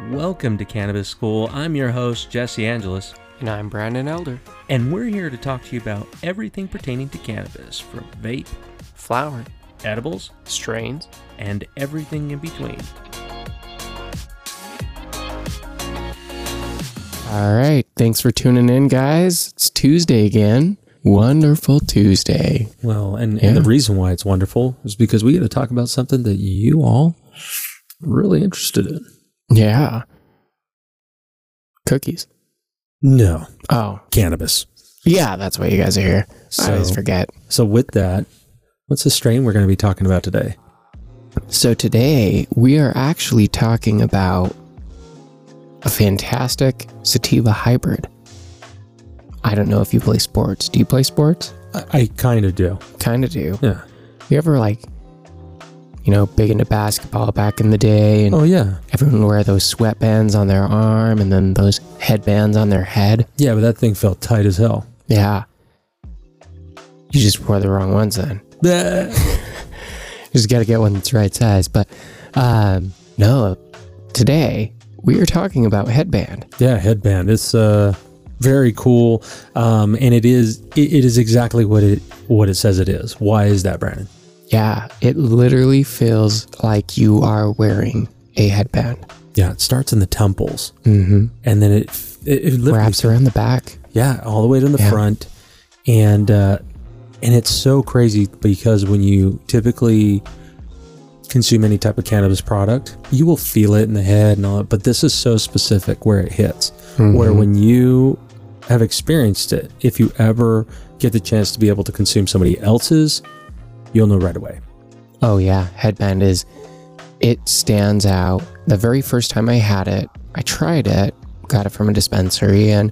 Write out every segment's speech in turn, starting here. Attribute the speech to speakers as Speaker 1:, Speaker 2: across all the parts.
Speaker 1: Welcome to Cannabis School. I'm your host, Jesse Angeles.
Speaker 2: And I'm Brandon Elder.
Speaker 1: And we're here to talk to you about everything pertaining to cannabis, from vape,
Speaker 2: flower,
Speaker 1: edibles,
Speaker 2: strains,
Speaker 1: and everything in between.
Speaker 2: All right. Thanks for tuning in, guys. It's Tuesday again. Wonderful Tuesday.
Speaker 1: Well, and the reason why it's wonderful is because we get to talk about something that you all are really interested in.
Speaker 2: Yeah. Cookies.
Speaker 1: No.
Speaker 2: Oh.
Speaker 1: Cannabis.
Speaker 2: Yeah, that's why you guys are here. I always forget.
Speaker 1: So with that, what's the strain we're going to be talking about today?
Speaker 2: So today, we are actually talking about a fantastic sativa hybrid. I don't know if you play sports. Do you play sports?
Speaker 1: I kind of do.
Speaker 2: Kind of do.
Speaker 1: Yeah.
Speaker 2: You ever big into basketball back in the day? And
Speaker 1: oh, yeah.
Speaker 2: Everyone would wear those sweatbands on their arm and then those headbands on their head.
Speaker 1: Yeah, but that thing felt tight as hell.
Speaker 2: Yeah. You just wore the wrong ones then. You just got to get one that's right size. But no, today we are talking about headband.
Speaker 1: Yeah, headband. It's very cool. And it is exactly what it says it is. Why is that, Brandon?
Speaker 2: Yeah, it literally feels like you are wearing a headband.
Speaker 1: Yeah, it starts in the temples.
Speaker 2: Mm-hmm.
Speaker 1: And then it
Speaker 2: wraps around the back.
Speaker 1: Yeah, all the way to the front. And it's so crazy because when you typically consume any type of cannabis product, you will feel it in the head and all that. But this is so specific where it hits. Mm-hmm. Where when you have experienced it, if you ever get the chance to be able to consume somebody else's, you'll know right away.
Speaker 2: Oh yeah, headband it stands out. The very first time I had it, I tried it, got it from a dispensary, and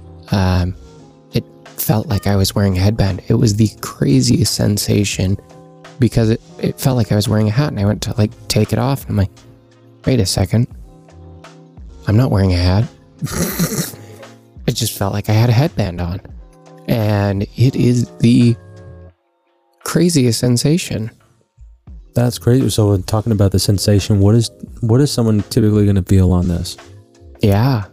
Speaker 2: it felt like I was wearing a headband. It was the craziest sensation because it felt like I was wearing a hat, and I went to take it off, and I'm like, wait a second, I'm not wearing a hat. It just felt like I had a headband on. And it is the craziest sensation.
Speaker 1: That's crazy. So talking about the sensation, what is someone typically going to feel on this?
Speaker 2: Yeah.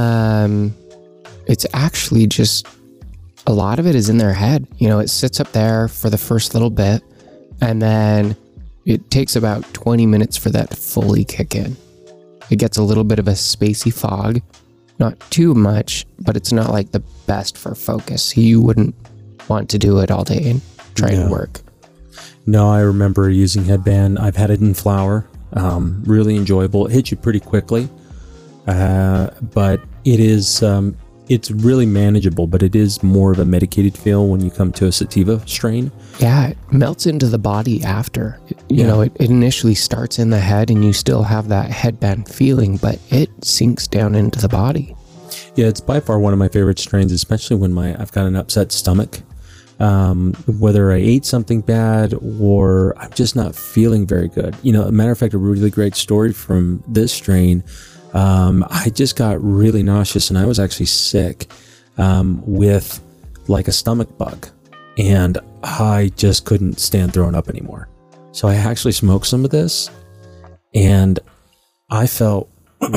Speaker 2: It's actually just a lot of it is in their head. It sits up there for the first little bit, and then it takes about 20 minutes for that to fully kick in. It gets a little bit of a spacey fog. Not too much, but it's not like the best for focus. You wouldn't want to do it all day and try to work.
Speaker 1: No, I remember using headband. I've had it in flower. Really enjoyable. It hits you pretty quickly, but it is it's really manageable. But it is more of a medicated feel when you come to a sativa strain.
Speaker 2: Yeah, it melts into the body after. It initially starts in the head, and you still have that headband feeling, but it sinks down into the body.
Speaker 1: Yeah, it's by far one of my favorite strains, especially when I've got an upset stomach. Whether I ate something bad or I'm just not feeling very good. A matter of fact, a really great story from this strain. I just got really nauseous, and I was actually sick with a stomach bug, and I just couldn't stand throwing up anymore. So I actually smoked some of this, and I felt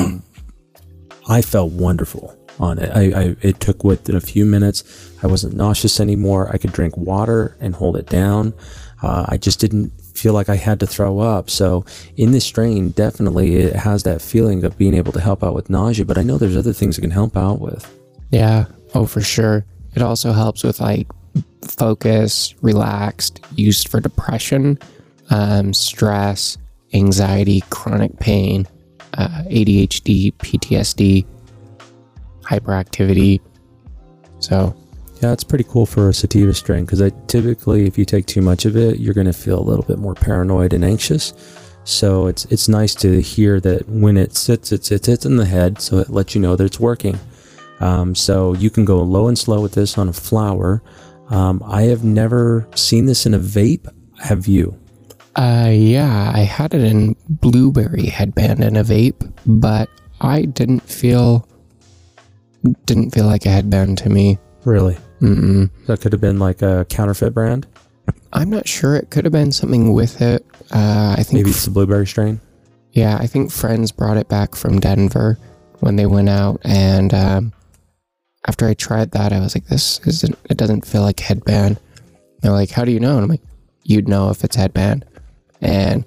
Speaker 1: wonderful on it. It took within a few minutes. I wasn't nauseous anymore. I could drink water and hold it down. I just didn't feel like I had to throw up. So in this strain, definitely it has that feeling of being able to help out with nausea, but I know there's other things it can help out with.
Speaker 2: Yeah. Oh, for sure. It also helps with focus, relaxed, used for depression, stress, anxiety, chronic pain, ADHD, PTSD, hyperactivity. So
Speaker 1: yeah, it's pretty cool for a sativa strain, because typically if you take too much of it, you're going to feel a little bit more paranoid and anxious. So it's nice to hear that when it sits in the head, so it lets you know that it's working. So you can go low and slow with this on a flower. I have never seen this in a vape. Have you?
Speaker 2: Yeah, I had it in blueberry headband in a vape, but I didn't feel like a headband to me.
Speaker 1: Really?
Speaker 2: Mm-mm.
Speaker 1: That could have been like a counterfeit brand?
Speaker 2: I'm not sure. It could have been something with it. I think
Speaker 1: maybe it's the blueberry strain.
Speaker 2: Yeah, I think friends brought it back from Denver when they went out, and after I tried that, I was like, it doesn't feel like headband. They're like, how do you know? And I'm like, you'd know if it's headband. And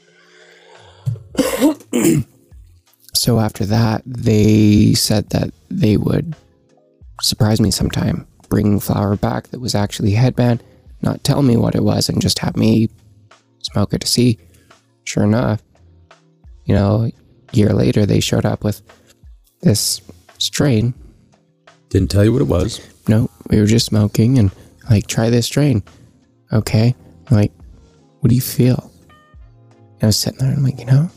Speaker 2: so after that, they said that they would surprise me sometime, bring flower back that was actually headband, not tell me what it was, and just have me smoke it to see. Sure enough, a year later, they showed up with this strain.
Speaker 1: Didn't tell you what it was.
Speaker 2: No, we were just smoking and like, try this strain. Okay. I'm like, what do you feel? And I was sitting there and I'm like, it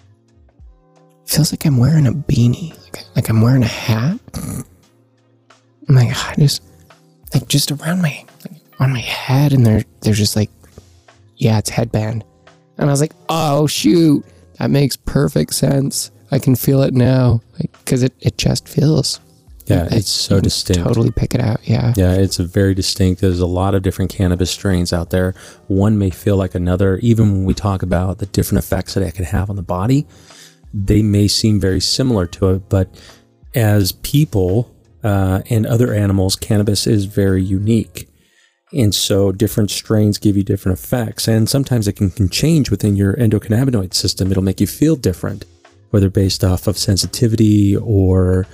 Speaker 2: feels like I'm wearing a beanie. Like I'm wearing a hat. I'm like, just around on my head. And they're just like, yeah, it's headband. And I was like, oh shoot, that makes perfect sense. I can feel it now. Because it just feels.
Speaker 1: Yeah, it's so distinct.
Speaker 2: Totally pick it out, yeah.
Speaker 1: Yeah, it's a very distinct. There's a lot of different cannabis strains out there. One may feel like another. Even when we talk about the different effects that it can have on the body, they may seem very similar to it. But as people and other animals, cannabis is very unique. And so different strains give you different effects. And sometimes it can change within your endocannabinoid system. It'll make you feel different, whether based off of sensitivity or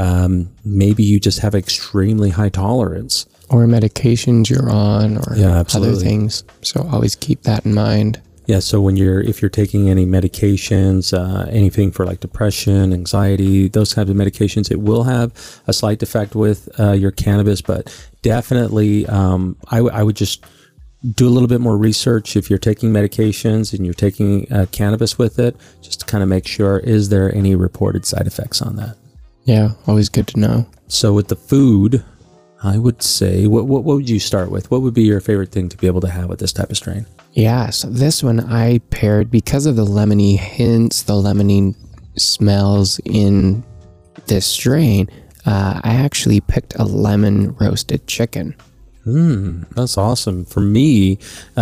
Speaker 1: maybe you just have extremely high tolerance.
Speaker 2: Or medications you're on or other things. So always keep that in mind.
Speaker 1: Yeah, so if you're taking any medications, anything for like depression, anxiety, those kinds of medications, it will have a slight effect with your cannabis, but definitely I would just do a little bit more research if you're taking medications and you're taking cannabis with it, just to kind of make sure, is there any reported side effects on that?
Speaker 2: Yeah, always good to know.
Speaker 1: So with the food, I would say, what would you start with? What would be your favorite thing to be able to have with this type of strain?
Speaker 2: Yeah, so this one I paired, because of the lemony hints, the lemony smells in this strain, I actually picked a lemon roasted chicken.
Speaker 1: That's awesome. For me,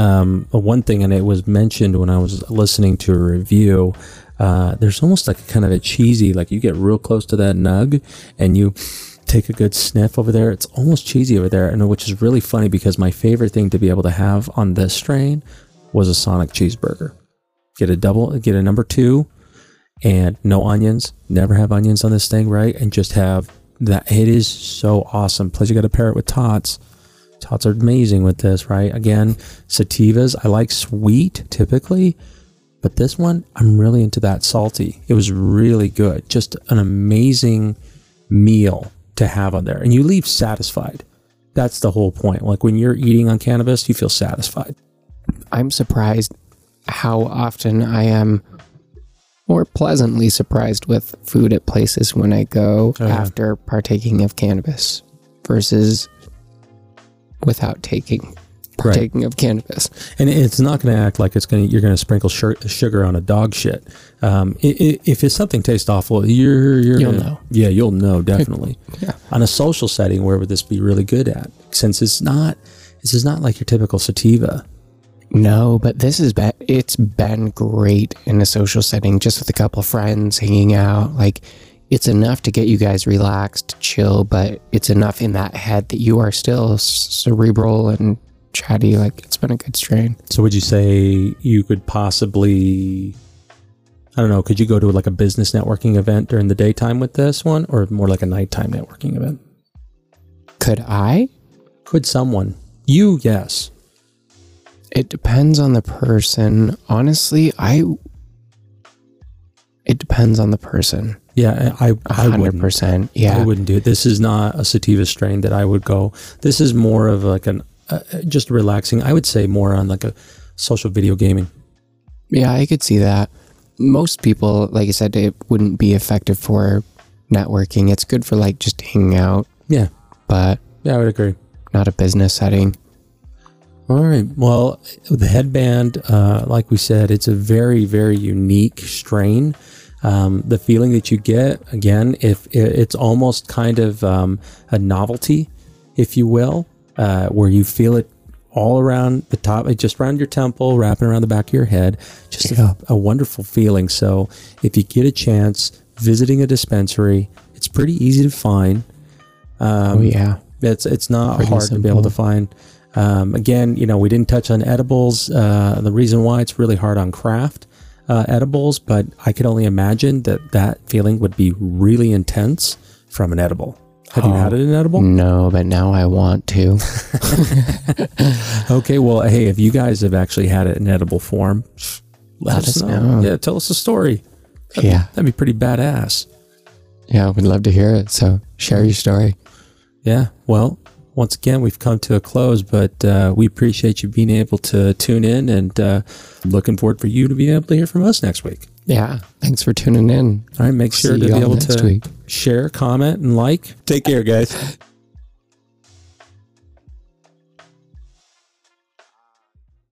Speaker 1: one thing, and it was mentioned when I was listening to a review, there's almost like a kind of a cheesy, like you get real close to that nug and you take a good sniff over there. It's almost cheesy over there, and which is really funny because my favorite thing to be able to have on this strain was a Sonic cheeseburger. Get a number 2 and no onions. Never have onions on this thing, right? And just have that. It is so awesome. Plus you got to pair it with tots. Tots are amazing with this, right? Again, sativas, I like sweet typically, but this one, I'm really into that salty. It was really good. Just an amazing meal to have on there. And you leave satisfied. That's the whole point. Like when you're eating on cannabis, you feel satisfied.
Speaker 2: I'm surprised how often I am more pleasantly surprised with food at places when I go after partaking of cannabis versus without partaking of cannabis.
Speaker 1: And it's not going to act like you're going to sprinkle sugar on a dog shit. If it's something tastes awful, you'll
Speaker 2: know.
Speaker 1: Yeah, you'll know, definitely.
Speaker 2: Yeah.
Speaker 1: On a social setting, where would this be really good at? Since this is not like your typical sativa.
Speaker 2: No, but it's been great in a social setting, just with a couple of friends hanging out. Like, it's enough to get you guys relaxed, chill, but it's enough in that head that you are still cerebral and chatty. Like, it's been a good strain.
Speaker 1: So would you say you could possibly, I don't know, could you go to like a business networking event during the daytime with this one, or more like a nighttime networking event?
Speaker 2: Could I?
Speaker 1: Could someone? You, yes.
Speaker 2: It depends on the person. Honestly, it depends on the person.
Speaker 1: Yeah, I
Speaker 2: 100%. Yeah,
Speaker 1: I wouldn't do it. This is not a sativa strain that I would go. This is more of like just relaxing. I would say more on like a social video gaming.
Speaker 2: Yeah, I could see that. Most people, like I said, it wouldn't be effective for networking. It's good for like just hanging out.
Speaker 1: Yeah,
Speaker 2: but
Speaker 1: yeah, I would agree.
Speaker 2: Not a business setting.
Speaker 1: All right. Well, the headband, like we said, it's a very, very unique strain. The feeling that you get, again, if it's almost kind of a novelty, if you will, where you feel it all around the top, just around your temple, wrapping around the back of your head. Just a wonderful feeling. So if you get a chance visiting a dispensary, it's pretty easy to find. It's not pretty hard simple to be able to find. Again, we didn't touch on edibles. The reason why it's really hard on craft edibles, but I could only imagine that feeling would be really intense from an edible. Have you had it in edible?
Speaker 2: No, but now I want to.
Speaker 1: Okay, well, hey, if you guys have actually had it in edible form, let us know. Yeah, tell us a story. That'd be pretty badass.
Speaker 2: Yeah, we'd love to hear it. So share your story.
Speaker 1: Yeah, well, once again, we've come to a close, but we appreciate you being able to tune in, and looking forward for you to be able to hear from us next week.
Speaker 2: Yeah, thanks for tuning in.
Speaker 1: All right, make sure to be able to share, comment, and like. Take care, guys.